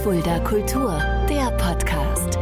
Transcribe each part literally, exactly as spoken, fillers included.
Fulda Kultur, der Podcast.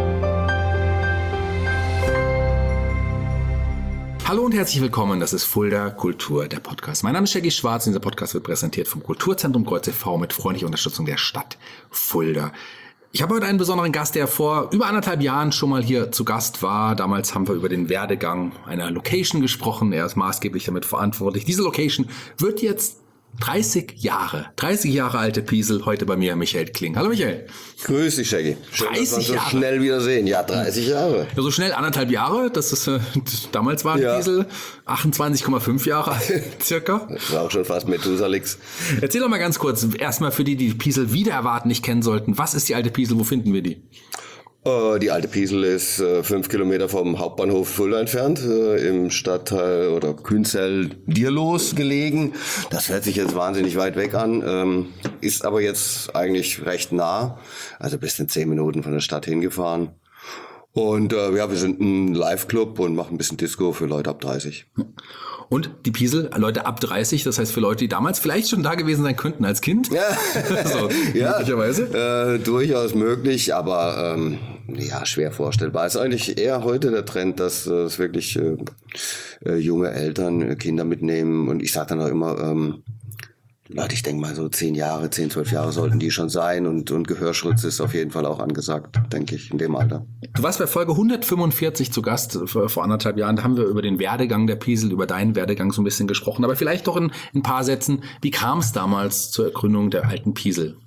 Hallo und herzlich willkommen, das ist Fulda Kultur, der Podcast. Mein Name ist Shaggy Schwarz und dieser Podcast wird präsentiert vom Kulturzentrum Kreuz e V mit freundlicher Unterstützung der Stadt Fulda. Ich habe heute einen besonderen Gast, der vor über anderthalb Jahren schon mal hier zu Gast war. Damals haben wir über den Werdegang einer Location gesprochen. Er ist maßgeblich damit verantwortlich. Diese Location wird jetzt dreißig Jahre, dreißig Jahre alte Piesel, heute bei mir Michael Kling. Hallo Michael. Grüß dich, Shaggy. Schön, dreißig dass wir Jahre. so schnell wiedersehen. Ja, dreißig Jahre. Ja, so schnell anderthalb Jahre, das ist, äh, damals war Ja. Piesel achtundzwanzig Komma fünf Jahre circa. Das war auch schon fast Methusalix. Erzähl doch mal ganz kurz, erstmal für die, die Piesel wieder erwarten, nicht kennen sollten. Was ist die alte Piesel, wo finden wir die? Äh, die alte Piesel ist äh, fünf Kilometer vom Hauptbahnhof Fulda entfernt, äh, im Stadtteil oder Künzell-Dierlos gelegen. Das hört sich jetzt wahnsinnig weit weg an, ähm, ist aber jetzt eigentlich recht nah. Also bis in zehn Minuten von der Stadt hingefahren. Und äh, ja, wir sind ein Live-Club und machen ein bisschen Disco für Leute ab dreißig. Und die Piesel, Leute ab dreißig, das heißt für Leute, die damals vielleicht schon da gewesen sein könnten als Kind. Ja, so, ja möglicherweise. Äh, durchaus möglich, aber ähm, ja, schwer vorstellbar. Es ist eigentlich eher heute der Trend, dass äh, es wirklich äh, äh, junge Eltern äh, Kinder mitnehmen. Und ich sage dann auch immer, ähm, Leute, ich denke mal so zehn Jahre, zehn, zwölf Jahre sollten die schon sein. Und, und Gehörschutz ist auf jeden Fall auch angesagt, denke ich, in dem Alter. Du warst bei Folge hundertfünfundvierzig zu Gast vor, vor anderthalb Jahren. Da haben wir über den Werdegang der Piesel, über deinen Werdegang so ein bisschen gesprochen. Aber vielleicht doch in, in ein paar Sätzen, wie kam es damals zur Gründung der alten Piesel?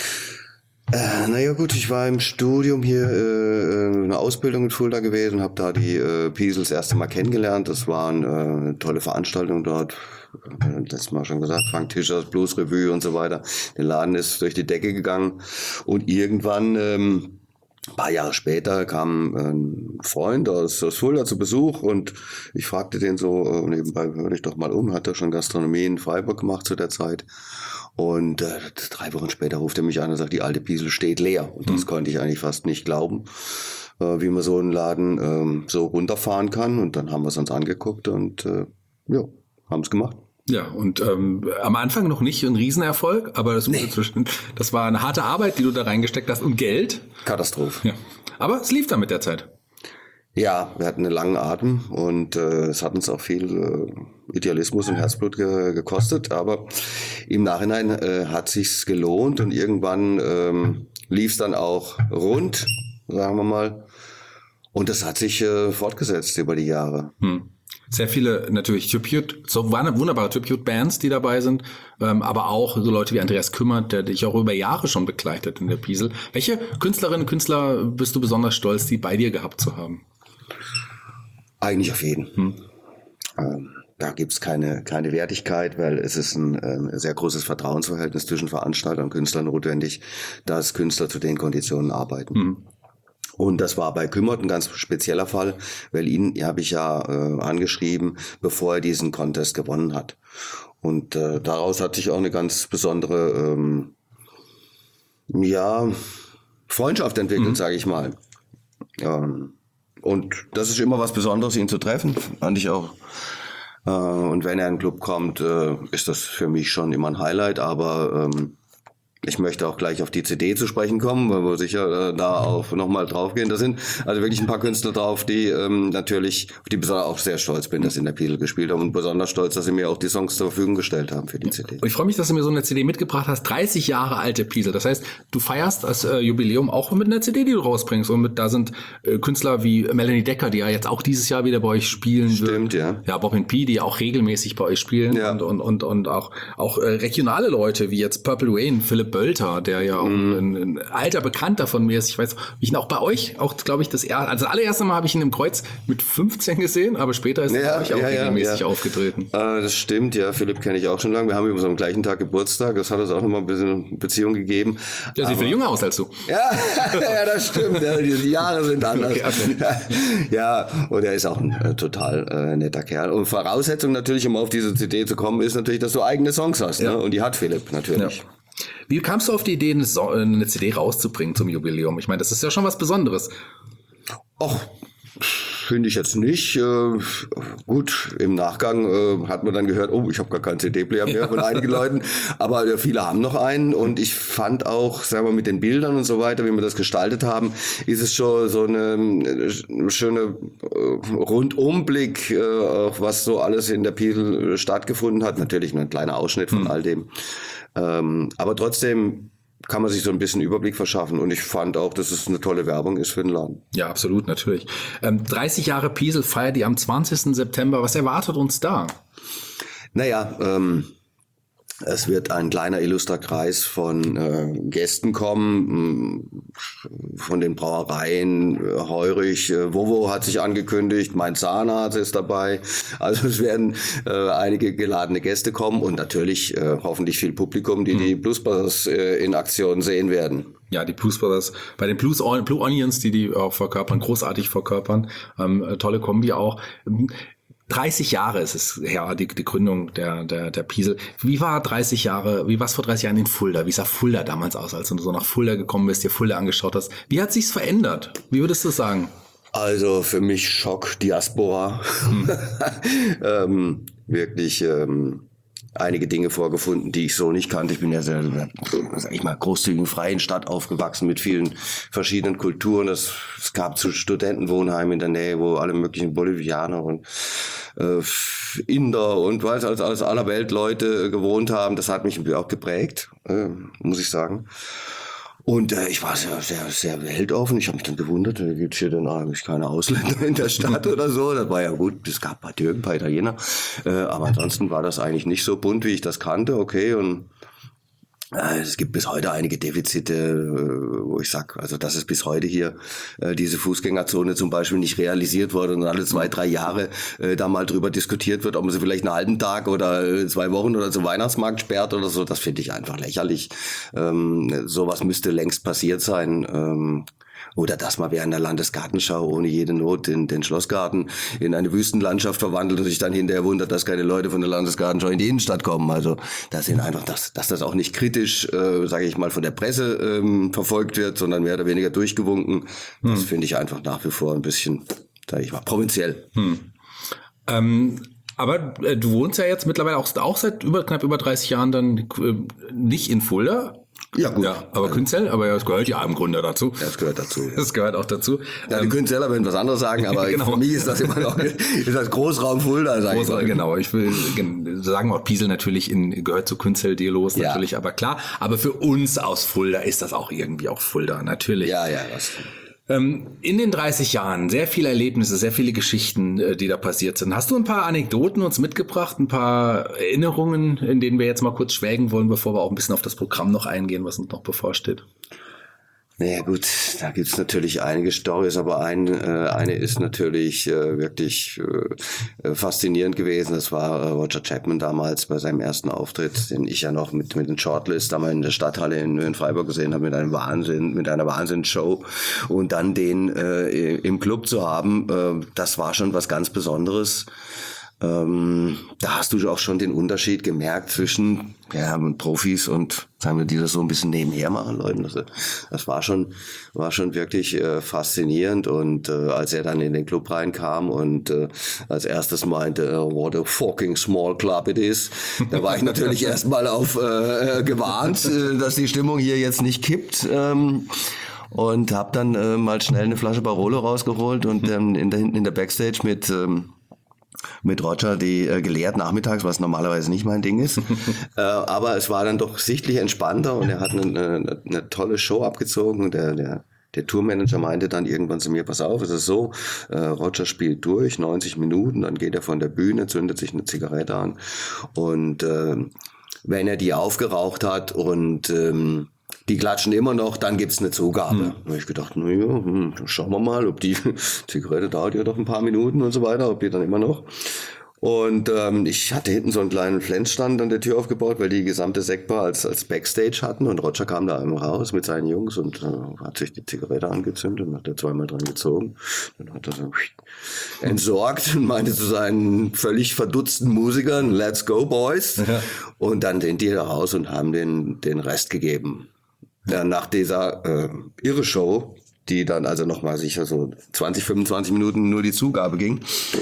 Äh, naja gut, ich war im Studium hier, äh, eine Ausbildung in Fulda gewesen, habe da die äh, Piesel das erste Mal kennengelernt. Das waren äh, eine tolle Veranstaltung dort. Letztes Mal schon gesagt, Frank Tischers Blues Revue und so weiter. Der Laden ist durch die Decke gegangen und irgendwann, ähm, ein paar Jahre später, kam ein Freund aus, aus Fulda zu Besuch und ich fragte den so, äh, nebenbei hör dich doch mal um, hat er schon Gastronomie in Freiburg gemacht zu der Zeit. Und äh, drei Wochen später ruft er mich an und sagt, die alte Piesel steht leer. Und das mhm. konnte ich eigentlich fast nicht glauben, äh, wie man so einen Laden ähm, so runterfahren kann. Und dann haben wir es uns angeguckt und äh, ja, haben es gemacht. Ja, und ähm, am Anfang noch nicht ein Riesenerfolg, aber das, nee. das war eine harte Arbeit, die du da reingesteckt hast und Geld. Katastrophe. Ja. Aber es lief dann mit der Zeit. Ja, wir hatten einen langen Atem und äh, es hat uns auch viel äh, Idealismus und Herzblut ge- gekostet, aber im Nachhinein äh, hat sich's gelohnt und irgendwann ähm, lief's dann auch rund, sagen wir mal, und das hat sich äh, fortgesetzt über die Jahre. Hm. Sehr viele natürlich Tribute, so wunderbare Tribute-Bands, die dabei sind, ähm, aber auch so Leute wie Andreas Kümmert, der dich auch über Jahre schon begleitet in der Piesel. Welche Künstlerinnen und Künstler bist du besonders stolz, die bei dir gehabt zu haben? Eigentlich auf jeden. Hm. Ähm, da gibt's keine keine Wertigkeit, weil es ist ein, ein sehr großes Vertrauensverhältnis zwischen Veranstalter und Künstler notwendig, dass Künstler zu den Konditionen arbeiten. Hm. Und das war bei Kümmert ein ganz spezieller Fall, weil ihn habe ich ja äh, angeschrieben, bevor er diesen Contest gewonnen hat. Und äh, daraus hat sich auch eine ganz besondere ähm, ja, Freundschaft entwickelt, mhm. sage ich mal. Ähm, und das ist immer was Besonderes, ihn zu treffen, fand ich auch. Äh, und wenn er in den Club kommt, äh, ist das für mich schon immer ein Highlight, aber ähm, ich möchte auch gleich auf die C D zu sprechen kommen, weil wir sicher äh, da auch nochmal draufgehen. Da sind also wirklich ein paar Künstler drauf, die ähm, natürlich, auf die besonders auch sehr stolz bin, dass sie in der Piesel gespielt haben und besonders stolz, dass sie mir auch die Songs zur Verfügung gestellt haben für die C D. Und ich freue mich, dass du mir so eine C D mitgebracht hast, dreißig Jahre alte Piesel. Das heißt, du feierst das äh, Jubiläum auch mit einer C D, die du rausbringst. Und mit, da sind äh, Künstler wie Melanie Decker, die ja jetzt auch dieses Jahr wieder bei euch spielen wird. Stimmt, ja. Ja, Bobbin P., die auch regelmäßig bei euch spielen. Ja. Und, und, und, und auch, auch äh, regionale Leute, wie jetzt Purple Rain, Philipp Bölter, der ja auch mm. ein, ein alter Bekannter von mir ist. Ich weiß, wie ich ihn auch bei euch, auch glaube ich, das erste, also das allererste Mal habe ich ihn im Kreuz mit fünfzehn gesehen, aber später ist er ja, bei euch auch ja, regelmäßig ja. aufgetreten. Äh, das stimmt, ja. Philipp kenne ich auch schon lange. Wir haben übrigens am gleichen Tag Geburtstag. Das hat uns auch nochmal ein bisschen Beziehung gegeben. Der sieht viel jünger aus als du. Ja, ja, das stimmt. Ja, die Jahre sind anders. Okay, okay. Ja, und er ist auch ein äh, total äh, netter Kerl. Und Voraussetzung natürlich, um auf diese C D zu kommen, ist natürlich, dass du eigene Songs hast. Ja. Ne? Und die hat Philipp natürlich. Ja. Wie kamst du auf die Idee, eine, so- eine C D rauszubringen zum Jubiläum? Ich meine, das ist ja schon was Besonderes. Och, finde ich jetzt nicht. Äh, gut, im Nachgang äh, hat man dann gehört, oh, ich habe gar keinen C D-Player mehr von einigen Leuten, aber äh, viele haben noch einen und ich fand auch, sagen wir mit den Bildern und so weiter, wie wir das gestaltet haben, ist es schon so eine, eine schöne äh, Rundumblick, äh, auch was so alles in der Piesel stattgefunden hat. Natürlich nur ein kleiner Ausschnitt von mhm. all dem. Ähm, aber trotzdem kann man sich so ein bisschen Überblick verschaffen und ich fand auch, dass es eine tolle Werbung ist für den Laden. Ja, absolut, natürlich. Ähm, dreißig Jahre Piesel feiert die am zwanzigsten September. Was erwartet uns da? Naja, ähm, es wird ein kleiner illustrer Kreis von äh, Gästen kommen, von den Brauereien, äh, Heurich, äh, Vovo hat sich angekündigt, mein Zahnarzt ist dabei. Also es werden äh, einige geladene Gäste kommen und natürlich äh, hoffentlich viel Publikum, die mhm. die Blues Brothers äh, in Aktion sehen werden. Ja, die Blues Brothers, bei den Blues, Blue Onions, die die auch verkörpern, großartig verkörpern, ähm, tolle Kombi auch. dreißig Jahre ist es her, die, die Gründung der, der, der Piesel. Wie war dreißig Jahre, wie war es vor dreißig Jahren in Fulda? Wie sah Fulda damals aus, als du so nach Fulda gekommen bist, dir Fulda angeschaut hast? Wie hat sich's verändert? Wie würdest du sagen? Also für mich Schock, Diaspora. Hm. ähm, wirklich ähm, einige Dinge vorgefunden, die ich so nicht kannte. Ich bin ja sehr, sag ich mal, großzügigen freien Stadt aufgewachsen mit vielen verschiedenen Kulturen. Es, es gab zu Studentenwohnheimen in der Nähe, wo alle möglichen Bolivianer und äh, Inder und weiß als aus aller Welt Leute gewohnt haben. Das hat mich auch geprägt, äh, muss ich sagen. Und äh, ich war sehr, sehr, sehr weltoffen. Ich habe mich dann gewundert, da gibt's hier dann eigentlich keine Ausländer in der Stadt oder so. Das war ja gut, es gab ein paar Türken, ein paar Italiener. Äh, aber ansonsten war das eigentlich nicht so bunt, wie ich das kannte. Okay, und äh, es gibt bis heute einige Defizite, äh, wo ich sag, also dass es bis heute hier äh, diese Fußgängerzone zum Beispiel nicht realisiert wurde und alle zwei, drei Jahre äh, da mal drüber diskutiert wird, ob man sie vielleicht einen halben Tag oder äh, zwei Wochen oder zum Weihnachtsmarkt sperrt oder so. Das finde ich einfach lächerlich. Ähm, sowas müsste längst passiert sein. Ähm, Oder dass man während der Landesgartenschau ohne jede Not den, den Schlossgarten in eine Wüstenlandschaft verwandelt und sich dann hinterher wundert, dass keine Leute von der Landesgartenschau in die Innenstadt kommen. Also das sind einfach, dass, dass das auch nicht kritisch, äh, sage ich mal, von der Presse ähm, verfolgt wird, sondern mehr oder weniger durchgewunken. Hm. Das finde ich einfach nach wie vor ein bisschen, sage ich mal, provinziell. Hm. Ähm Aber äh, du wohnst ja jetzt mittlerweile auch, auch seit über, knapp über dreißig Jahren dann äh, nicht in Fulda. Ja, gut. Ja, aber also, Künzell, aber ja, es gehört ja im Grunde dazu. Das gehört dazu. Ja. Das gehört auch dazu. Ja, die ähm, Künzeller würden was anderes sagen, aber genau. Für mich ist das immer noch ist das Großraum Fulda, sag Großraum, ich mal. Genau, ich will sagen auch Piesel natürlich in, gehört zu Künzell, Delos ja. natürlich, aber klar. Aber für uns aus Fulda ist das auch irgendwie auch Fulda, natürlich. Ja, ja, was. In den dreißig Jahren sehr viele Erlebnisse, sehr viele Geschichten, die da passiert sind. Hast du ein paar Anekdoten uns mitgebracht, ein paar Erinnerungen, in denen wir jetzt mal kurz schwelgen wollen, bevor wir auch ein bisschen auf das Programm noch eingehen, was uns noch bevorsteht? Naja gut, da gibt's natürlich einige Storys, aber ein, äh, eine ist natürlich äh, wirklich äh, faszinierend gewesen. Das war äh, Roger Chapman damals bei seinem ersten Auftritt, den ich ja noch mit mit den Shortlist damals in der Stadthalle in, in Freiburg gesehen habe, mit einem Wahnsinn, mit einer Wahnsinnsshow. Und dann den äh, im Club zu haben, äh, das war schon was ganz Besonderes. Ähm, da hast du auch schon den Unterschied gemerkt zwischen ja, Profis und sagen wir, die das so ein bisschen nebenher machen, Leuten. Das, das war schon, war schon wirklich äh, faszinierend. Und äh, als er dann in den Club reinkam und äh, als erstes meinte, uh, what a fucking small club it is, da war ich natürlich erstmal auf äh, gewarnt, äh, dass die Stimmung hier jetzt nicht kippt. Ähm, und habe dann äh, mal schnell eine Flasche Barolo rausgeholt und dann in der, hinten in der Backstage mit ähm, mit Roger die äh, geleert nachmittags, was normalerweise nicht mein Ding ist. äh, aber es war dann doch sichtlich entspannter und er hat eine, eine, eine tolle Show abgezogen und der, der, der Tourmanager meinte dann irgendwann zu mir, pass auf, es ist so, äh, Roger spielt durch, neunzig Minuten, dann geht er von der Bühne, zündet sich eine Zigarette an und äh, wenn er die aufgeraucht hat und ähm, die klatschen immer noch, dann gibt's eine Zugabe. Hm. Da habe ich gedacht, na ja, hm, schauen wir mal, ob die Zigarette dauert ja doch ein paar Minuten und so weiter, ob die dann immer noch. Und ähm, ich hatte hinten so einen kleinen Flensstand an der Tür aufgebaut, weil die gesamte Sektbar als als Backstage hatten und Roger kam da einmal raus mit seinen Jungs und äh, hat sich die Zigarette angezündet und hat da zweimal dran gezogen. Dann hat er so entsorgt und meinte zu seinen völlig verdutzten Musikern, let's go boys. Ja. Und dann sind die da raus und haben den den Rest gegeben. Ja, nach dieser äh, irre Show die dann also nochmal sicher so zwanzig, fünfundzwanzig Minuten nur die Zugabe ging,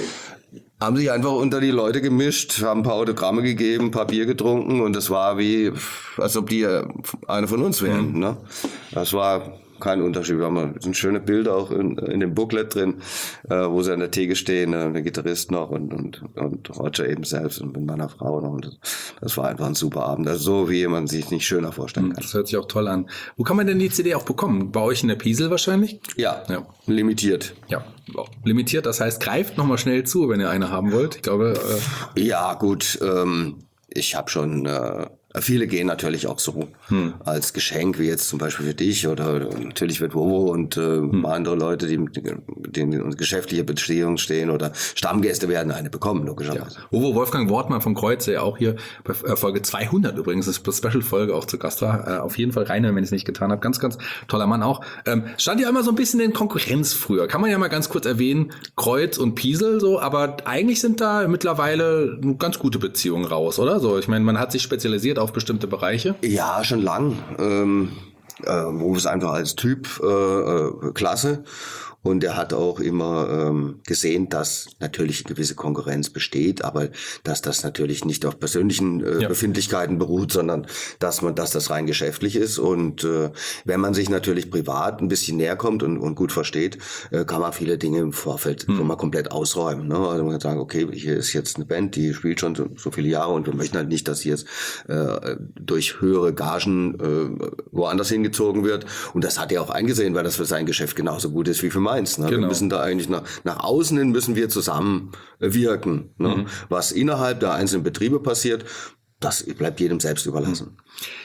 haben sich einfach unter die Leute gemischt, haben ein paar Autogramme gegeben, ein paar Bier getrunken und es war wie, als ob die eine von uns wären. Mhm. Ne? Das war kein Unterschied. Wir haben ein schönes Bild auch in, in dem Booklet drin, äh, wo sie an der Theke stehen, äh, der Gitarrist noch und, und, und Roger eben selbst und mit meiner Frau noch. Und das, das war einfach ein super Abend. Also so, wie man sich nicht schöner vorstellen kann. Das hört sich auch toll an. Wo kann man denn die C D auch bekommen? Bei euch in der Piesel wahrscheinlich? Ja, ja. Limitiert. Ja, limitiert. Das heißt, greift nochmal schnell zu, wenn ihr eine haben wollt. Ich glaube. Äh ja, gut. Ähm, ich habe schon... Äh, Viele gehen natürlich auch so hm. als Geschenk, wie jetzt zum Beispiel für dich oder natürlich wird Wowo und äh, hm. andere Leute, die, die in geschäftlicher Beziehung stehen oder Stammgäste werden eine bekommen, logischerweise. Ja. Wowo Wolfgang Wortmann vom Kreuz, der auch hier bei Folge zweihundert übrigens, das ist eine Special-Folge auch zu Gast war, äh, auf jeden Fall reinhören, wenn ich es nicht getan habe. Ganz, ganz toller Mann auch. Ähm, stand ja immer so ein bisschen in Konkurrenz früher. Kann man ja mal ganz kurz erwähnen, Kreuz und Piesel so, aber eigentlich sind da mittlerweile ganz gute Beziehungen raus, oder? So, ich meine, man hat sich spezialisiert auf bestimmte Bereiche? Ja, schon lang. Ähm, äh, Wo es einfach als Typ äh, äh, klasse. Und er hat auch immer ähm, gesehen, dass natürlich eine gewisse Konkurrenz besteht, aber dass das natürlich nicht auf persönlichen äh, ja. Befindlichkeiten beruht, sondern dass man, dass das rein geschäftlich ist. Und äh, wenn man sich natürlich privat ein bisschen näher kommt und, und gut versteht, äh, kann man viele Dinge im Vorfeld hm. schon mal komplett ausräumen. Ne? Also man kann sagen, okay, hier ist jetzt eine Band, die spielt schon so, so viele Jahre und wir möchten halt nicht, dass sie jetzt äh, durch höhere Gagen äh, woanders hingezogen wird. Und das hat er auch eingesehen, weil das für sein Geschäft genauso gut ist wie für mein. Ne? Genau. Wir müssen da eigentlich nach, nach außen hin müssen wir zusammen wirken. Ne? Mhm. Was innerhalb der einzelnen Betriebe passiert, das bleibt jedem selbst überlassen.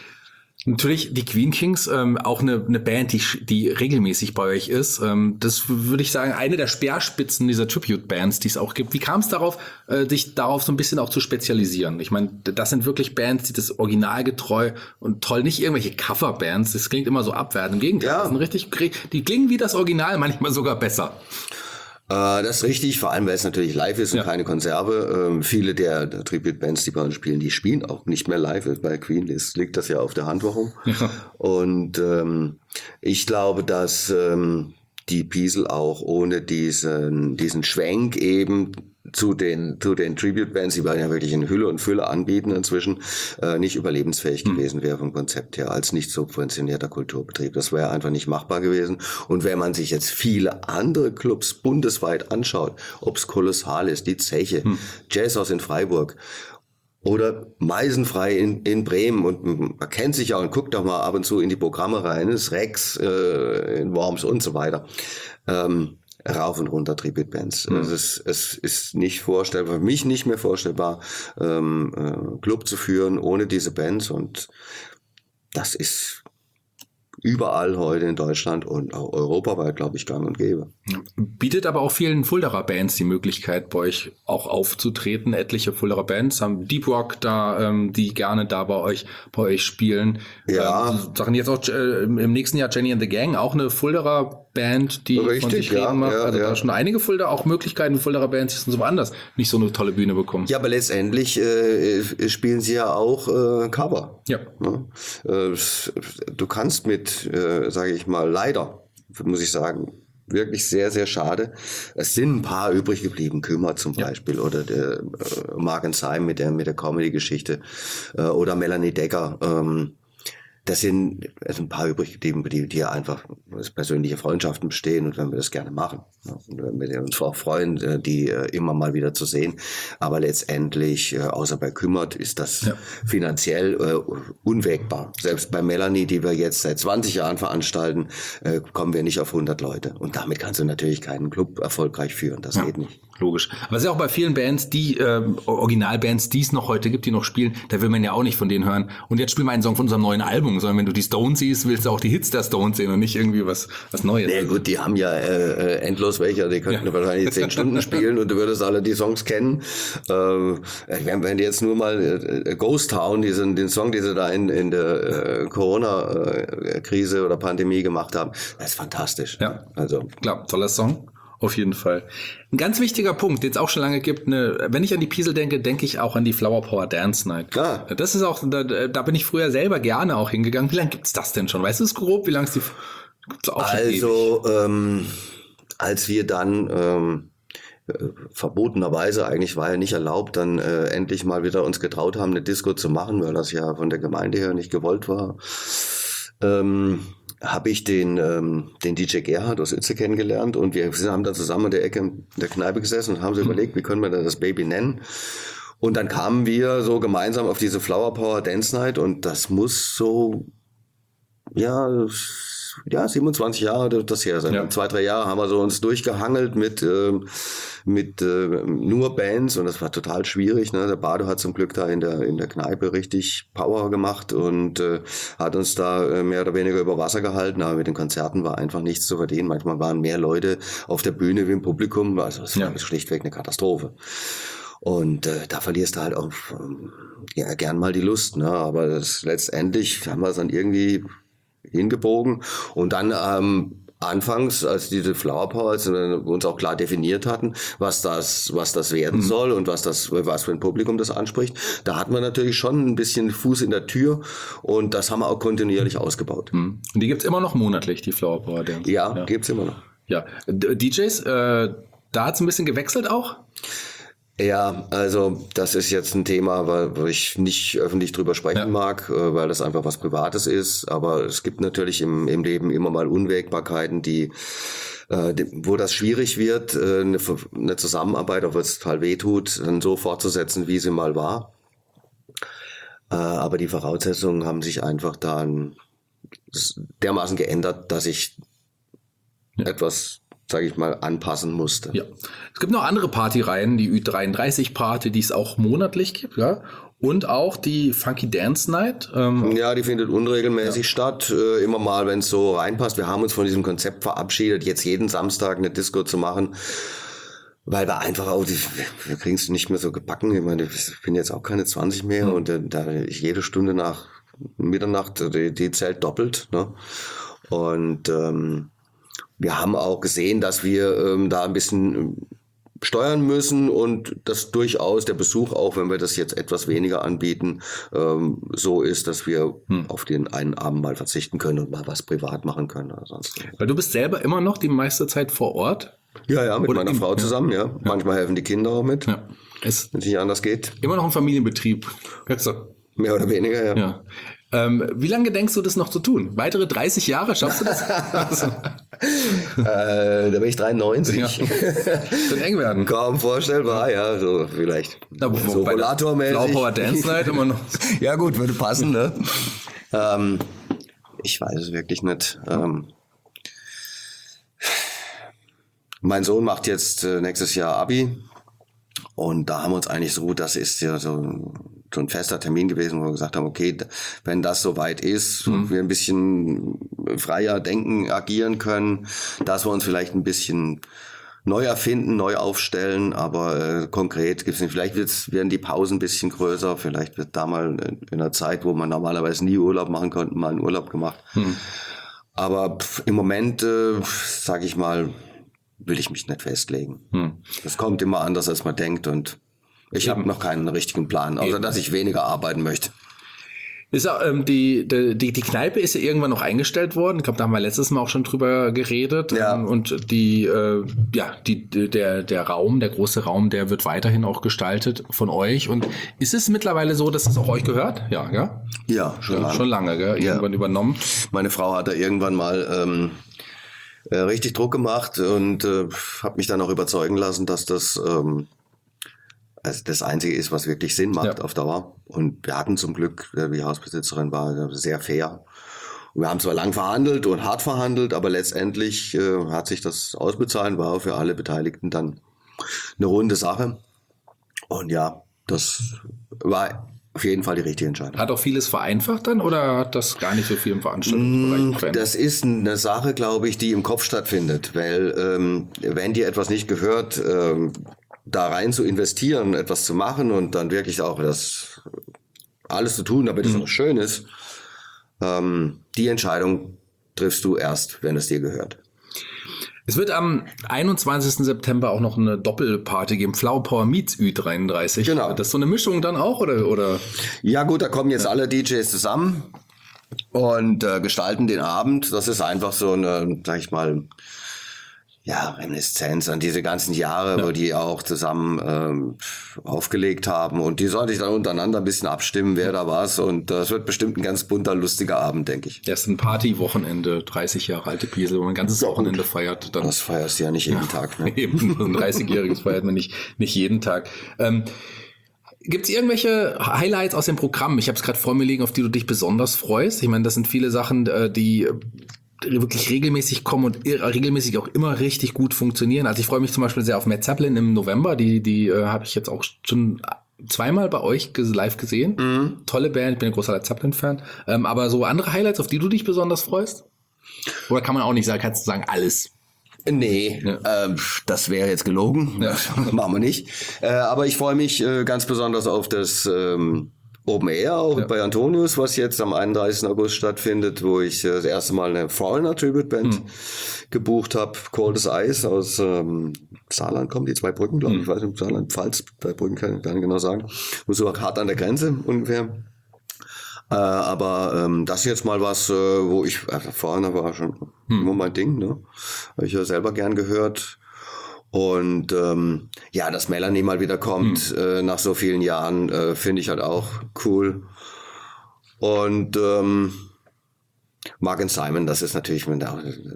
Natürlich die Queen Kings, ähm, auch eine, eine Band, die, die regelmäßig bei euch ist. Ähm, das würde ich sagen, eine der Speerspitzen dieser Tribute-Bands, die es auch gibt. Wie kam es darauf, äh, sich darauf so ein bisschen auch zu spezialisieren? Ich meine, das sind wirklich Bands, die das originalgetreu und toll, nicht irgendwelche Cover-Bands. Das klingt immer so abwertend. Im Gegenteil, ja. Das sind richtig, die klingen wie das Original, manchmal sogar besser. Äh, das ist richtig, vor allem weil es natürlich live ist und ja. keine Konserve. Ähm, viele der, der Tribute-Bands, die bei uns spielen, die spielen auch nicht mehr live. Bei Queen ist, liegt das ja auf der Hand, warum. Ja. Und ähm, ich glaube, dass ähm, die Piesel auch ohne diesen, diesen Schwenk eben zu den, zu den Tribute-Bands, die wir ja wirklich in Hülle und Fülle anbieten inzwischen, äh, nicht überlebensfähig mhm. gewesen wäre vom Konzept her, als nicht subventionierter Kulturbetrieb. Das wäre einfach nicht machbar gewesen. Und wenn man sich jetzt viele andere Clubs bundesweit anschaut, ob es Kolossal ist, die Zeche, mhm. Jazzhaus in Freiburg, oder Meisenfrei in, in Bremen und man kennt sich ja und guckt doch mal ab und zu in die Programme rein, das Rex äh, in Worms und so weiter. Ähm, rauf und runter Tribute-Bands. Mhm. Es ist, es ist nicht vorstellbar, für mich nicht mehr vorstellbar, ähm, äh, Club zu führen ohne diese Bands und das ist überall heute in Deutschland und auch europaweit, glaube ich, gang und gäbe. Bietet aber auch vielen Fuldaer Bands die Möglichkeit, bei euch auch aufzutreten. Etliche Fuldaer Bands haben Deep Rock da, ähm, die gerne da bei euch, bei euch spielen. Ja. Ähm, Sachen jetzt auch äh, im nächsten Jahr Jenny and the Gang, auch eine Fuldaer Band, die Richtig, von sich ja, reden macht. Ja, also ja. da schon einige Fuldaer, auch Möglichkeiten, Fuldaer Bands, die so woanders nicht so eine tolle Bühne bekommen. Ja, aber letztendlich äh, spielen sie ja auch äh, Cover. Ja. ja. Äh, du kannst mit, äh, sage ich mal, leider, muss ich sagen, wirklich sehr, sehr schade. Es sind ein paar übrig geblieben, Kümmer zum ja. Beispiel oder der äh, Mark and Simon mit der mit der Comedy-Geschichte äh, oder Melanie Decker. Ähm, Das sind also ein paar übrig geblieben, die, die einfach persönliche Freundschaften bestehen und wenn wir das gerne machen. Und wenn wir uns auch freuen, die immer mal wieder zu sehen. Aber letztendlich, außer bei Kümmert, ist das ja. finanziell äh, unwägbar. Selbst bei Melanie, die wir jetzt seit zwanzig Jahren veranstalten, äh, kommen wir nicht auf hundert Leute. Und damit kannst du natürlich keinen Club erfolgreich führen. Das ja. geht nicht. Logisch. Aber es ist ja auch bei vielen Bands, die äh, Originalbands, die es noch heute gibt, die noch spielen, da will man ja auch nicht von denen hören. Und jetzt spielen wir einen Song von unserem neuen Album, sondern wenn du die Stones siehst, willst du auch die Hits der Stones sehen und nicht irgendwie was was Neues. Ja gut, die haben ja äh, endlos welche, die könnten ja. wahrscheinlich zehn Stunden spielen und du würdest alle die Songs kennen. Äh, wenn, wenn jetzt nur mal äh, Ghost Town, diesen, den Song, den sie da in, in der äh, Corona-Krise oder Pandemie gemacht haben, das ist fantastisch. Ja, also klar, toller Song. Auf jeden Fall. Ein ganz wichtiger Punkt, den es auch schon lange gibt, eine, wenn ich an die Piesel denke, denke ich auch an die Flower Power Dance Night. Klar. Das ist auch, da, da bin ich früher selber gerne auch hingegangen. Wie lange gibt's das denn schon? Weißt du es grob, wie lange es die... Gibt's auch schon Also, ähm, als wir dann ähm, äh, verbotenerweise, eigentlich war ja nicht erlaubt, dann äh, endlich mal wieder uns getraut haben, eine Disco zu machen, weil das ja von der Gemeinde her nicht gewollt war, ähm, habe ich den, ähm, den D J Gerhard aus Uetze kennengelernt und wir haben dann zusammen in der Ecke in der Kneipe gesessen und haben so überlegt, wie können wir denn das Baby nennen? Und dann kamen wir so gemeinsam auf diese Flower Power Dance Night und das muss so, ja, ja, siebenundzwanzig Jahre dürfte das her sein. Ja. Zwei, drei Jahre haben wir so uns durchgehangelt mit, ähm, mit äh, nur Bands und das war total schwierig. Ne? Der Bardo hat zum Glück da in der, in der Kneipe richtig Power gemacht und äh, hat uns da äh, mehr oder weniger über Wasser gehalten. Aber mit den Konzerten war einfach nichts zu verdienen. Manchmal waren mehr Leute auf der Bühne wie im Publikum. Also es war Ja. schlichtweg eine Katastrophe. Und äh, da verlierst du halt auch ähm, ja, gern mal die Lust. Ne? Aber das, letztendlich haben wir es dann irgendwie hingebogen. Und dann ähm, anfangs, als diese Flower Power als wir uns auch klar definiert hatten, was das, was das werden Mhm. soll und was das, was für ein Publikum das anspricht, da hatten wir natürlich schon ein bisschen Fuß in der Tür und das haben wir auch kontinuierlich ausgebaut. Mhm. Und die gibt's immer noch monatlich, die Flower Power Dance. Ja, ja. gibt's immer noch. Ja. D- D Js, äh, da hat's ein bisschen gewechselt auch? Ja, also das ist jetzt ein Thema, weil wo ich nicht öffentlich drüber sprechen Ja. mag, äh, weil das einfach was Privates ist. Aber es gibt natürlich im, im Leben immer mal Unwägbarkeiten, die, äh, die wo das schwierig wird, äh, eine, eine Zusammenarbeit, auch wenn es total wehtut, dann so fortzusetzen, wie sie mal war. Äh, aber die Voraussetzungen haben sich einfach dann dermaßen geändert, dass ich Ja. etwas, sage ich mal, anpassen musste. Ja. Es gibt noch andere Partyreihen, die Ü dreiunddreißig Party, die es auch monatlich gibt, ja. Und auch die Funky Dance Night. Ähm, Ja, die findet unregelmäßig statt, äh, immer mal, wenn es so reinpasst. Wir haben uns von diesem Konzept verabschiedet, jetzt jeden Samstag eine Disco zu machen, weil wir einfach auch, die, wir kriegen es nicht mehr so gebacken. Ich meine, ich bin jetzt auch keine zwanzig mehr Mhm. und äh, da ich jede Stunde nach Mitternacht, die, die zählt doppelt. Ne? Und ähm, wir haben auch gesehen, dass wir ähm, da ein bisschen ähm, steuern müssen und das durchaus der Besuch, auch wenn wir das jetzt etwas weniger anbieten, ähm, so ist, dass wir Hm. auf den einen Abend mal verzichten können und mal was privat machen können. Oder sonst. Weil du bist selber immer noch die meiste Zeit vor Ort. Ja, ja, mit Oder meiner im- Frau ja. zusammen, ja. Manchmal helfen die Kinder auch mit, Ja. Ist wenn es nicht anders geht. immer noch ein Familienbetrieb. Also, Mehr oder weniger, ja. ja. Ähm, wie lange denkst du das noch zu tun? Weitere dreißig Jahre schaffst du das? Also, Äh, da bin ich dreiundneunzig. ja. Wird eng werden. Kaum vorstellbar, ja, so vielleicht. Na, wo- so bei der rollatormäßig. Flower Power Dance Night immer noch. Ja gut, würde passen, ne? ähm, ich weiß es wirklich nicht. Ähm, mein Sohn macht jetzt äh, nächstes Jahr Abi und da haben wir uns eigentlich so, das ist ja so, so ein fester Termin gewesen, wo wir gesagt haben, okay, wenn das soweit ist, Mhm. wir ein bisschen freier denken, agieren können, dass wir uns vielleicht ein bisschen neu erfinden, neu aufstellen, aber äh, konkret gibt's nicht. Vielleicht wird's, werden die Pausen ein bisschen größer, vielleicht wird da mal in, in einer Zeit, wo man normalerweise nie Urlaub machen konnte, mal einen Urlaub gemacht. Hm. Aber pff, im Moment, äh, sage ich mal, will ich mich nicht festlegen. Hm. Es kommt immer anders, als man denkt und ich habe noch keinen richtigen Plan, außer Eben. dass ich weniger arbeiten möchte. Ist auch, ähm, die, die, die die Kneipe ist ja irgendwann noch eingestellt worden. Ich glaube, da haben wir letztes Mal auch schon drüber geredet. Ja. Ähm, Und die, äh, ja, die, der, der Raum, der große Raum, der wird weiterhin auch gestaltet von euch. Und ist es mittlerweile so, dass es auch euch gehört? Ja, ja. Ja, schon Ja, lange. schon lange, gell? Ja. Irgendwann übernommen. Meine Frau hat da irgendwann mal ähm, äh, richtig Druck gemacht und äh, hat mich dann auch überzeugen lassen, dass das ähm, also das Einzige ist, was wirklich Sinn macht Ja. auf Dauer. Und wir hatten zum Glück, äh, die Hausbesitzerin war sehr fair. Und wir haben zwar lang verhandelt und hart verhandelt, aber letztendlich äh, hat sich das ausbezahlt, war für alle Beteiligten dann eine runde Sache. Und ja, das war auf jeden Fall die richtige Entscheidung. Hat auch vieles vereinfacht dann oder hat das gar nicht so viel im Veranstaltungsbereich verändert? Das ist eine Sache, glaube ich, die im Kopf stattfindet, weil ähm, wenn dir etwas nicht gehört, ähm, da rein zu investieren, etwas zu machen und dann wirklich auch das alles zu tun, damit es auch schön ist, ähm, die Entscheidung triffst du erst, wenn es dir gehört. Es wird am einundzwanzigsten September auch noch eine Doppelparty geben. Flower Power meets Ü dreiunddreißig. Genau. Das ist so eine Mischung dann auch oder? oder? Ja gut, da kommen jetzt alle D Js zusammen. und äh, gestalten den Abend. Das ist einfach so eine, sag ich mal, ja, Reminiszenz an diese ganzen Jahre, ja. wo die auch zusammen ähm, aufgelegt haben. Und die sollte ich dann untereinander ein bisschen abstimmen, wer da was. Und das wird bestimmt ein ganz bunter, lustiger Abend, denke ich. Erst ein Party-Wochenende, dreißig Jahre alte Piesel, wo man ein ganzes ja, Wochenende feiert. Dann, das feierst du ja nicht jeden ja, Tag. Ne? Eben, ein dreißigjähriges feiert man nicht, nicht jeden Tag. Ähm, Gibt es irgendwelche Highlights aus dem Programm? Ich habe es gerade vor mir liegen, auf die du dich besonders freust. Ich meine, das sind viele Sachen, die wirklich regelmäßig kommen und regelmäßig auch immer richtig gut funktionieren. Also ich freue mich zum Beispiel sehr auf Led Zeppelin im November. Die, die äh, habe ich jetzt auch schon zweimal bei euch live gesehen. Mhm. Tolle Band, ich bin ein großer Led Zeppelin-Fan. Ähm, aber so andere Highlights, auf die du dich besonders freust? Oder kann man auch nicht sagen, kannst du sagen, alles? Nee, ja. ähm, das wäre jetzt gelogen. Ja. Das machen wir nicht. Äh, aber ich freue mich äh, ganz besonders auf das ähm, Open Air auch ja. bei Antonius, was jetzt am einunddreißigsten August stattfindet, wo ich äh, das erste Mal eine Foreigner Tribute Band hm. gebucht habe. Cold as Ice aus ähm, Saarland kommen die zwei Brücken, glaube ich. Hm. Ich weiß nicht, Saarland, Pfalz, zwei Brücken kann ich gar nicht genau sagen. Muss so hart an der Grenze ungefähr. Äh, aber ähm, das ist jetzt mal was, äh, wo ich, also Foreigner war schon hm. immer mein Ding, ne? Habe ich ja selber gern gehört. Und ähm, ja, dass Melanie mal wieder kommt mhm. äh, nach so vielen Jahren, äh, finde ich halt auch cool. Und ähm, Mark and Simon, das ist natürlich ein,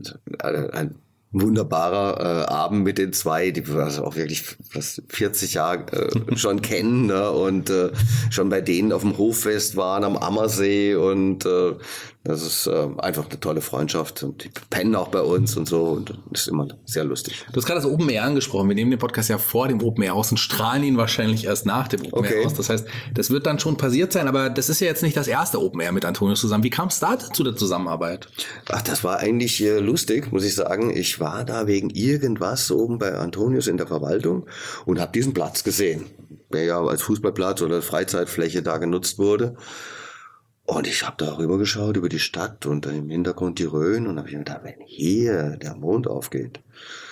ein wunderbarer äh, Abend mit den zwei, die wir also auch wirklich fast vierzig Jahre äh, schon kennen, ne? Und äh, schon bei denen auf dem Hoffest waren am Ammersee und äh, das ist äh, einfach eine tolle Freundschaft und die pennen auch bei uns und so und das ist immer sehr lustig. Du hast gerade das Open Air angesprochen. Wir nehmen den Podcast ja vor dem Open Air aus und strahlen ihn wahrscheinlich erst nach dem Open okay. Air aus. Das heißt, das wird dann schon passiert sein, aber das ist ja jetzt nicht das erste Open Air mit Antonius zusammen. Wie kam es da zu der Zusammenarbeit? Ach, das war eigentlich äh, lustig, muss ich sagen. Ich war da wegen irgendwas oben bei Antonius in der Verwaltung und habe diesen Platz gesehen, der ja als Fußballplatz oder Freizeitfläche da genutzt wurde. Und ich habe da rüber geschaut über die Stadt und im Hintergrund die Rhön und habe ich mir gedacht, wenn hier der Mond aufgeht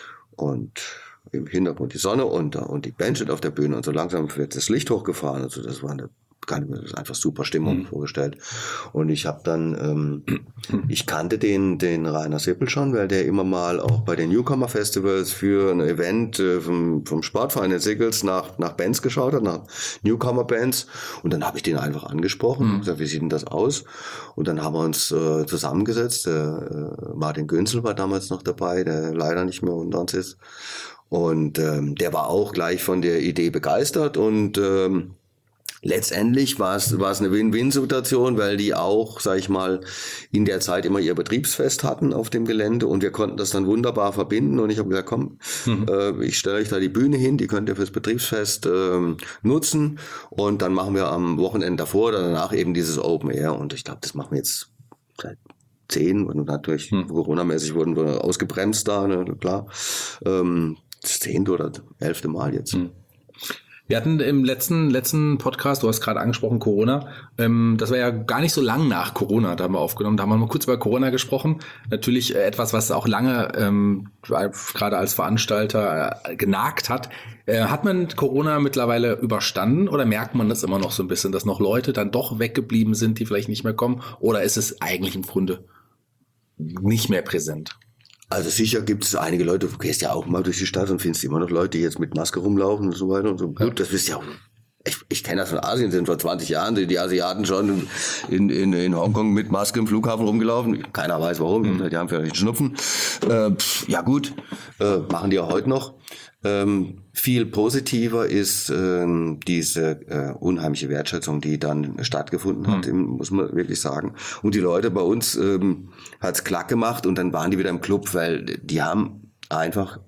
und im Hintergrund die Sonne unter und die Band steht auf der Bühne und so langsam wird das Licht hochgefahren. Also das war eine, kann ich mir das einfach super Stimmung mhm. vorgestellt. Und ich habe dann, ähm, ich kannte den den Rainer Sippel schon, weil der immer mal auch bei den Newcomer Festivals für ein Event äh, vom, vom Sportverein in Siggels nach nach Bands geschaut hat, nach Newcomer Bands. Und dann habe ich den einfach angesprochen mhm. und gesagt, wie sieht denn das aus? Und dann haben wir uns äh, zusammengesetzt. Der, äh, Martin Günzel war damals noch dabei, der leider nicht mehr unter uns ist. Und ähm, der war auch gleich von der Idee begeistert und ähm, letztendlich war es war es eine Win-Win-Situation, weil die auch, sag ich mal, in der Zeit immer ihr Betriebsfest hatten auf dem Gelände und wir konnten das dann wunderbar verbinden und ich habe gesagt, komm, mhm. äh, ich stelle euch da die Bühne hin, die könnt ihr fürs Betriebsfest äh, nutzen und dann machen wir am Wochenende davor oder danach eben dieses Open Air und ich glaube, das machen wir jetzt seit zehn und natürlich mhm. Corona-mäßig wurden wir ausgebremst da, ne, klar, ähm, das zehnte oder elfte Mal jetzt. Mhm. Wir hatten im letzten letzten Podcast, du hast gerade angesprochen, Corona, ähm, das war ja gar nicht so lang nach Corona, da haben wir aufgenommen, da haben wir mal kurz über Corona gesprochen. Natürlich äh, etwas, was auch lange ähm, gerade als Veranstalter äh, genagt hat. Äh, hat man Corona mittlerweile überstanden oder merkt man das immer noch so ein bisschen, dass noch Leute dann doch weggeblieben sind, die vielleicht nicht mehr kommen? Oder ist es eigentlich im Grunde nicht mehr präsent? Also sicher gibt es einige Leute, du gehst ja auch mal durch die Stadt und findest immer noch Leute, die jetzt mit Maske rumlaufen und so weiter und so. Ja. Gut, das wisst ja auch. Ich, ich kenne das von Asien, sind vor zwanzig Jahren die, die Asiaten schon in, in, in Hongkong mit Maske im Flughafen rumgelaufen. Keiner weiß warum, mhm. die haben vielleicht Schnupfen. Äh, pff, ja gut, äh, machen die auch heute noch. Ähm, viel positiver ist ähm, diese äh, unheimliche Wertschätzung, die dann stattgefunden hat, mhm. muss man wirklich sagen. Und die Leute bei uns ähm, hat's klack gemacht und dann waren die wieder im Club, weil die haben einfach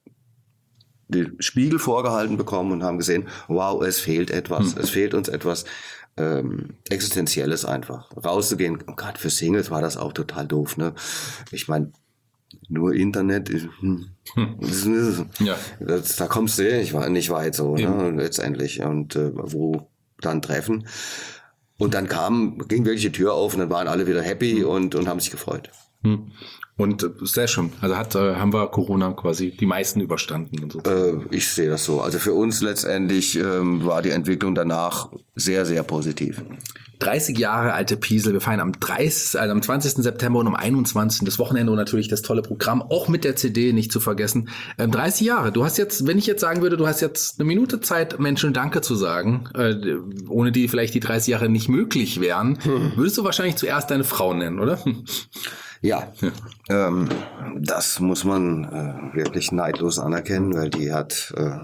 den Spiegel vorgehalten bekommen und haben gesehen, wow, es fehlt etwas, mhm. es fehlt uns etwas ähm, Existenzielles einfach. Rauszugehen, gerade für Singles war das auch total doof, ne? Ich meine, nur Internet, hm, hm. Das ist, ja. das, da kommst du nicht, nicht weit so, ne, letztendlich. Und äh, wo dann treffen. Und dann kam, ging wirklich die Tür auf und dann waren alle wieder happy hm. und, und haben sich gefreut. Hm. Und äh, sehr schön. Also hat, äh, haben wir Corona quasi die meisten überstanden und so. Äh, ich sehe das so. Also für uns letztendlich ähm, war die Entwicklung danach sehr, sehr positiv. dreißig Jahre alte Piesel. Wir feiern am dreißigsten, also am zwanzigsten September und am einundzwanzigsten das Wochenende und natürlich das tolle Programm, auch mit der C D nicht zu vergessen. Ähm, dreißig Jahre. Du hast jetzt, wenn ich jetzt sagen würde, du hast jetzt eine Minute Zeit, Menschen Danke zu sagen, äh, ohne die vielleicht die dreißig Jahre nicht möglich wären, hm. würdest du wahrscheinlich zuerst deine Frau nennen, oder? Ja, ja. Ähm, das muss man äh, wirklich neidlos anerkennen, weil die hat, äh,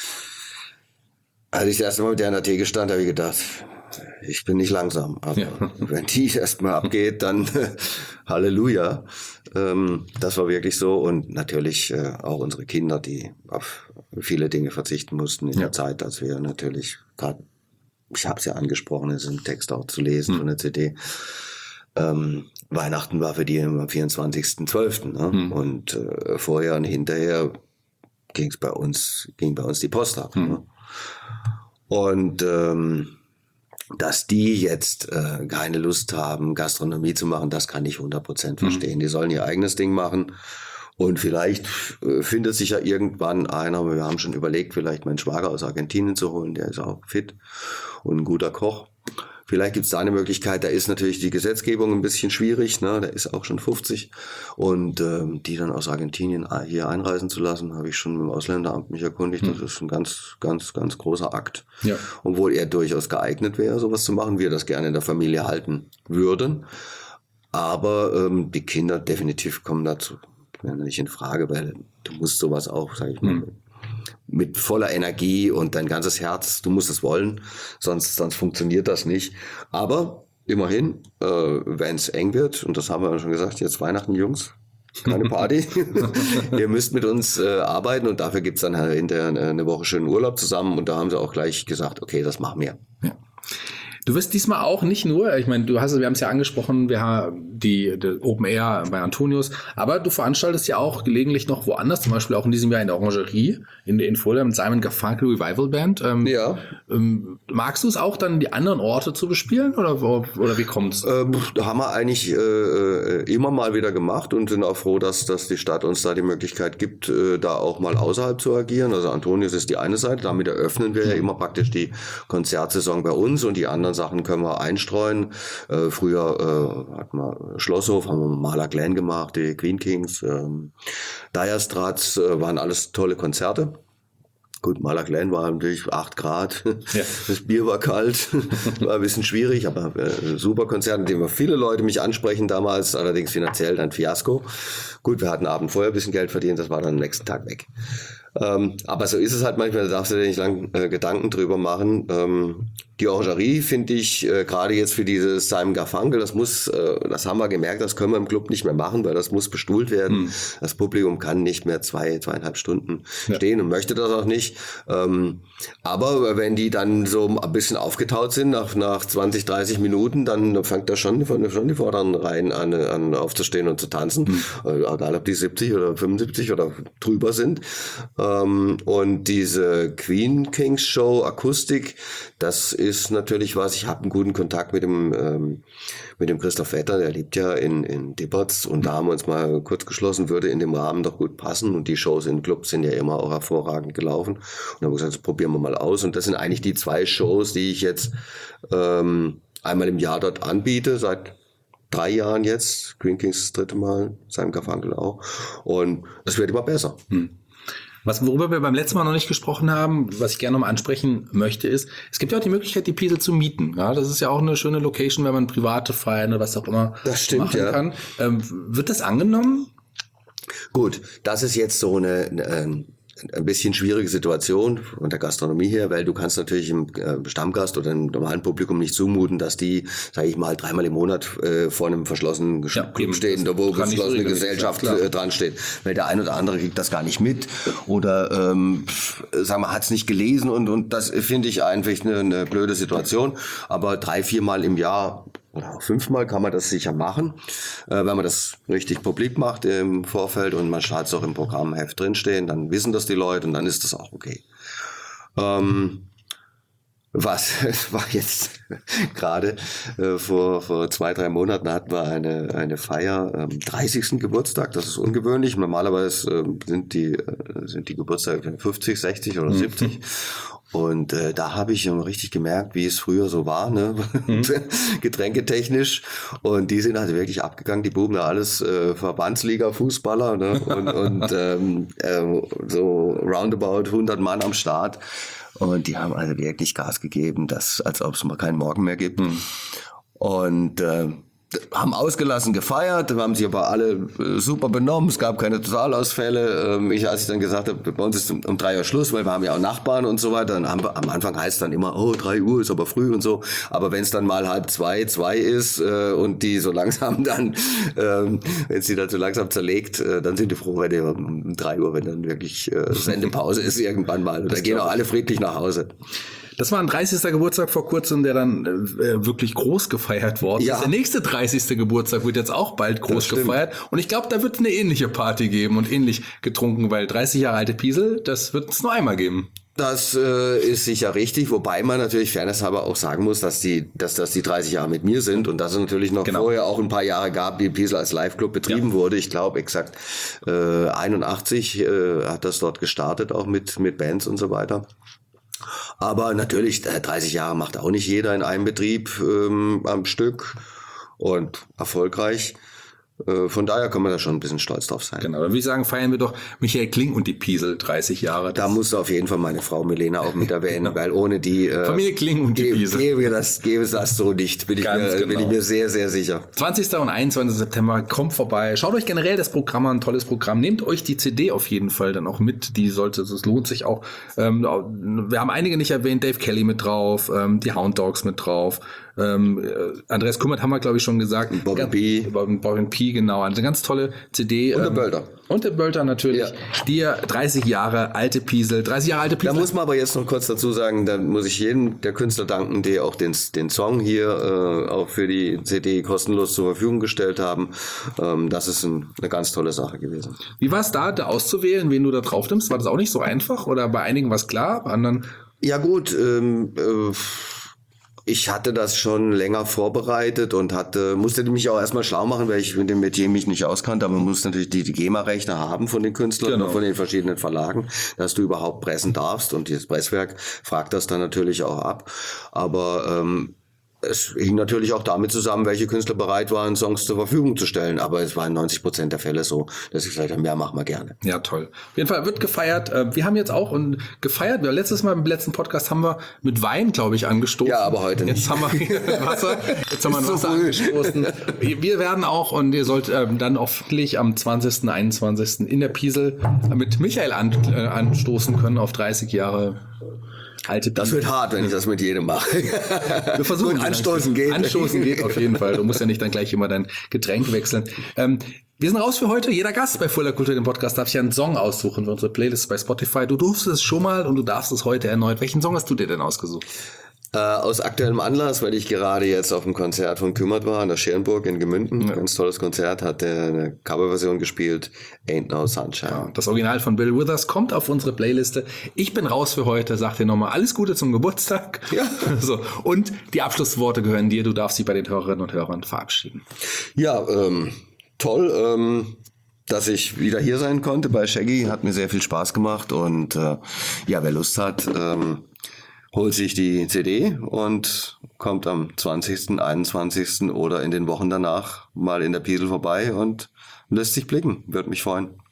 als ich das erste Mal mit der an der Theke stand, habe ich gedacht, ich bin nicht langsam, aber ja. wenn die erstmal abgeht, dann Halleluja. Ähm, das war wirklich so und natürlich äh, auch unsere Kinder, die auf viele Dinge verzichten mussten in ja. der Zeit, als wir natürlich gerade, ich habe es ja angesprochen, es ist im Text auch zu lesen mhm. von der C D. Ähm, Weihnachten war für die am vierundzwanzigsten zwölften Ne? Mhm. Und äh, vorher und hinterher ging es bei uns, ging bei uns die Post ab. Mhm. Ne? Und ähm, dass die jetzt äh, keine Lust haben, Gastronomie zu machen, das kann ich hundert Prozent verstehen. Mhm. Die sollen ihr eigenes Ding machen. Und vielleicht äh, findet sich ja irgendwann einer, wir haben schon überlegt, vielleicht meinen Schwager aus Argentinien zu holen, der ist auch fit und ein guter Koch. Vielleicht gibt es da eine Möglichkeit, da ist natürlich die Gesetzgebung ein bisschen schwierig, ne? Der ist auch schon fünfzig und ähm, die dann aus Argentinien hier einreisen zu lassen, habe ich schon mit dem Ausländeramt mich erkundigt, mhm. das ist ein ganz, ganz, ganz großer Akt. Ja. Obwohl er durchaus geeignet wäre, sowas zu machen, wir das gerne in der Familie halten würden, aber ähm, die Kinder definitiv kommen dazu nicht in Frage, weil du musst sowas auch, sag ich mal, mhm. mit voller Energie und dein ganzes Herz, du musst es wollen, sonst, sonst funktioniert das nicht. Aber immerhin, äh, wenn es eng wird, und das haben wir schon gesagt, jetzt Weihnachten, Jungs, keine Party. Ihr müsst mit uns äh, arbeiten und dafür gibt's dann hinterher eine, eine Woche schönen Urlaub zusammen und da haben sie auch gleich gesagt, okay, das machen wir. Ja. Du wirst diesmal auch nicht nur, ich meine, du hast, wir haben es ja angesprochen, wir haben die, die Open Air bei Antonius, aber du veranstaltest ja auch gelegentlich noch woanders, zum Beispiel auch in diesem Jahr in der Orangerie in, in Fulda mit Simon Garfunkel Revival Band. Ähm, ja. Ähm, magst du es auch dann, die anderen Orte zu bespielen oder, oder wie kommt's? Ähm, da haben wir eigentlich äh, immer mal wieder gemacht und sind auch froh, dass, dass die Stadt uns da die Möglichkeit gibt, äh, da auch mal außerhalb zu agieren. Also Antonius ist die eine Seite, damit eröffnen wir mhm. ja immer praktisch die Konzertsaison bei uns und die anderen Sachen können wir einstreuen. Äh, früher äh, hatten wir Schlosshof, haben wir Mahler Glen gemacht, die Queen Kings, ähm, Dire Straits, äh, waren alles tolle Konzerte. Gut, Mahler Glen war natürlich acht Grad, ja. Das Bier war kalt, war ein bisschen schwierig, aber äh, super Konzert, in dem viele Leute mich ansprechen damals, allerdings finanziell ein Fiasko. Gut, wir hatten Abend vorher ein bisschen Geld verdient, das war dann am nächsten Tag weg. Ähm, aber so ist es halt manchmal, da darfst du dir nicht lang äh, Gedanken drüber machen. Ähm, die Orangerie finde ich äh, gerade jetzt für dieses Simon Garfunkel, das muss, äh, das haben wir gemerkt, das können wir im Club nicht mehr machen, weil das muss bestuhlt werden. Hm. Das Publikum kann nicht mehr zwei, zweieinhalb Stunden ja. stehen und möchte das auch nicht. Ähm, aber wenn die dann so ein bisschen aufgetaut sind, nach, nach zwanzig, dreißig Minuten, dann fängt da schon, schon die vorderen Reihen an, an aufzustehen und zu tanzen. Hm. Äh, egal ob die siebzig oder fünfundsiebzig oder drüber sind. Ähm, und diese Queen Kings Show Akustik, das ist natürlich was, ich habe einen guten Kontakt mit dem ähm, mit dem Christoph Vetter, der lebt ja in, in Dippertz und da haben wir uns mal kurz geschlossen, würde in dem Rahmen doch gut passen und die Shows in Clubs sind ja immer auch hervorragend gelaufen und dann haben wir gesagt, das probieren wir mal aus und das sind eigentlich die zwei Shows, die ich jetzt ähm, einmal im Jahr dort anbiete, seit drei Jahren jetzt, Queen Kings das dritte Mal, Simon Garfunkel auch und es wird immer besser. Hm. Was, worüber wir beim letzten Mal noch nicht gesprochen haben, was ich gerne noch mal ansprechen möchte, ist, es gibt ja auch die Möglichkeit, die Piesel zu mieten. Ja, das ist ja auch eine schöne Location, wenn man private Feiern oder was auch immer das stimmt, machen ja. kann. Ähm, wird das angenommen? Gut, das ist jetzt so eine, eine ein bisschen schwierige Situation von der Gastronomie her, weil du kannst natürlich im Stammgast oder im normalen Publikum nicht zumuten, dass die, sage ich mal, dreimal im Monat äh, vor einem verschlossenen ja, Club stehen, da wo geschlossene so Gesellschaft äh, dran steht. Weil der ein oder andere kriegt das gar nicht mit oder ähm, sagen wir, hat es nicht gelesen und und das finde ich einfach eine, eine blöde Situation. Aber drei, viermal im Jahr oder auch fünfmal kann man das sicher machen, äh, wenn man das richtig publik macht im Vorfeld und man hat es auch im Programmheft drinstehen, dann wissen das die Leute und dann ist das auch okay. Ähm, Was, es war jetzt gerade äh, vor, vor zwei, drei Monaten hatten wir eine, eine Feier, ähm, dreißigsten Geburtstag, das ist ungewöhnlich. Normalerweise ähm, sind die, äh, sind die Geburtstage fünfzig, sechzig oder siebzig. Und äh, da habe ich schon richtig gemerkt, wie es früher so war, ne? Mhm. Getränketechnisch. Und die sind also wirklich abgegangen, die Buben, da alles äh, Verbandsliga-Fußballer, ne? Und, und ähm, äh, so roundabout hundert Mann am Start. Und die haben also wirklich Gas gegeben, das, als ob es mal keinen Morgen mehr gibt. Mhm. Und äh, haben ausgelassen gefeiert, haben sich aber alle äh, super benommen, es gab keine Totalausfälle. Ähm, ich, als ich dann gesagt habe, bei uns ist um, um drei Uhr Schluss, weil wir haben ja auch Nachbarn und so weiter, dann haben wir, am Anfang heißt es dann immer, oh, drei Uhr ist aber früh und so, aber wenn es dann mal halb zwei, zwei ist äh, und die so langsam dann, ähm, wenn es die dann so langsam zerlegt, äh, dann sind die froh, wenn die um drei Uhr, wenn dann wirklich äh, Sendepause ist irgendwann mal. Und dann gehen auch alle friedlich nach Hause. Das war ein dreißigster Geburtstag vor kurzem, der dann äh, wirklich groß gefeiert worden ist. Ja. Der nächste dreißigste Geburtstag wird jetzt auch bald groß gefeiert. Und ich glaube, da wird es eine ähnliche Party geben und ähnlich getrunken, weil dreißig Jahre alte Piesel, das wird es nur einmal geben. Das äh, ist sicher richtig, wobei man natürlich fairnesshalber auch sagen muss, dass die, dass das die dreißig Jahre mit mir sind und dass es natürlich noch genau. vorher auch ein paar Jahre gab, die Piesel als Live-Club betrieben ja. wurde. Ich glaube exakt äh, einundachtzig äh, hat das dort gestartet, auch mit mit Bands und so weiter. Aber natürlich, dreißig Jahre macht auch nicht jeder in einem Betrieb ähm, am Stück und erfolgreich. Äh, von daher kann man da schon ein bisschen stolz drauf sein. Genau, dann würde ich sagen, feiern wir doch Michael Kling und die Piesel dreißig Jahre. Da musst du auf jeden Fall meine Frau Milena auch mit erwähnen, genau. weil ohne die äh, Familie Kling und die Piesel gäbe das, gäbe es das so nicht, bin ich, mir, genau. bin ich mir sehr, sehr sicher. zwanzigsten und einundzwanzigsten September, kommt vorbei. Schaut euch generell das Programm an, ein tolles Programm. Nehmt euch die C D auf jeden Fall dann auch mit, die sollte, das lohnt sich auch. Ähm, wir haben einige nicht erwähnt, Dave Kelly mit drauf, ähm, die Hound Dogs mit drauf. Ähm, Andreas Kümmert haben wir, glaube ich, schon gesagt. Bobby P. Bobby P, genau. Also eine ganz tolle C D. Und der ähm, Bölter. Und der Bölter natürlich. Ja. Dir dreißig Jahre alte Piesel. dreißig Jahre alte Piesel. Da muss man aber jetzt noch kurz dazu sagen, da muss ich jedem der Künstler danken, die auch den, den Song hier äh, auch für die C D kostenlos zur Verfügung gestellt haben. Ähm, das ist ein, eine ganz tolle Sache gewesen. Wie war es da, da auszuwählen, wen du da drauf nimmst? War das auch nicht so einfach? Oder bei einigen war es klar, bei anderen? Ja gut, ähm, äh, ich hatte das schon länger vorbereitet und hatte, musste mich auch erstmal schlau machen, weil ich mit dem Metier mich nicht auskannte, aber man muss natürlich die, die GEMA-Rechte haben von den Künstlern, genau. von den verschiedenen Verlagen, dass du überhaupt pressen darfst, und dieses Presswerk fragt das dann natürlich auch ab. Aber ähm, es hing natürlich auch damit zusammen, welche Künstler bereit waren, Songs zur Verfügung zu stellen. Aber es war in neunzig Prozent der Fälle so, dass ich gesagt habe, mehr machen wir gerne. Ja, toll. Auf jeden Fall wird gefeiert. Wir haben jetzt auch und gefeiert. Letztes Mal im letzten Podcast haben wir mit Wein, glaube ich, angestoßen. Ja, aber heute nicht. Jetzt haben wir Wasser. Jetzt haben wir Wasser angestoßen. Wir werden auch, und ihr sollt ähm, dann hoffentlich am zwanzigsten, einundzwanzigsten in der Piesel mit Michael an, äh, anstoßen können auf dreißig Jahre alte Piesel. Das wird hart, wenn ich das mit jedem mache. Wir versuchen. Anstoßen geht. Anstoßen geht auf jeden Fall. Du musst ja nicht dann gleich immer dein Getränk wechseln. Ähm, wir sind raus für heute. Jeder Gast bei Fulda Kultur, dem Podcast, darf sich einen Song aussuchen für unsere Playlist bei Spotify. Du durfst es schon mal und du darfst es heute erneut. Welchen Song hast du dir denn ausgesucht? Äh, aus aktuellem Anlass, weil ich gerade jetzt auf dem Konzert von Kümmert war, an der Scherenburg in Gemünden. Ja. Ganz tolles Konzert, hat er eine Coverversion gespielt, Ain't No Sunshine. Ja, das Original von Bill Withers kommt auf unsere Playliste. Ich bin raus für heute, sag dir nochmal alles Gute zum Geburtstag. Ja. So. Und die Abschlussworte gehören dir, du darfst dich bei den Hörerinnen und Hörern verabschieden. Ja, ähm, toll, ähm, dass ich wieder hier sein konnte bei Shaggy, hat mir sehr viel Spaß gemacht und äh, ja, wer Lust hat, ähm, holt sich die C D und kommt am zwanzigsten, einundzwanzigsten oder in den Wochen danach mal in der Piesel vorbei und lässt sich blicken. Würde mich freuen.